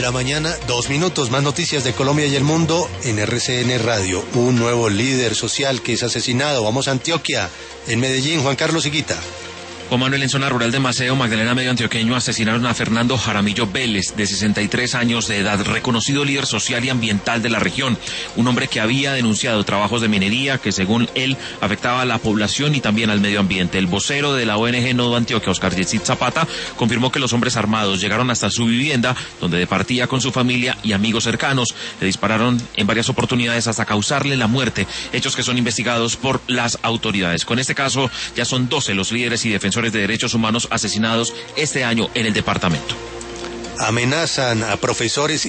mañana, 2 minutos. Más noticias de Colombia y el mundo en RCN Radio. Un nuevo líder social que es asesinado. Vamos a Antioquia, en Medellín. Juan Carlos Higuita. Juan Manuel, en zona rural de Maceo, Magdalena, medio antioqueño, asesinaron a Fernando Jaramillo Vélez, de 63 años de edad, reconocido líder social y ambiental de la región. Un hombre que había denunciado trabajos de minería que, según él, afectaba a la población y también al medio ambiente. El vocero de la ONG Nodo Antioquia, Oscar Yesid Zapata, confirmó que los hombres armados llegaron hasta su vivienda, donde departía con su familia y amigos cercanos. Le dispararon en varias oportunidades hasta causarle la muerte, hechos que son investigados por las autoridades. Con este caso, ya son 12 los líderes y defensores de derechos humanos asesinados este año en el departamento. Amenazan a profesores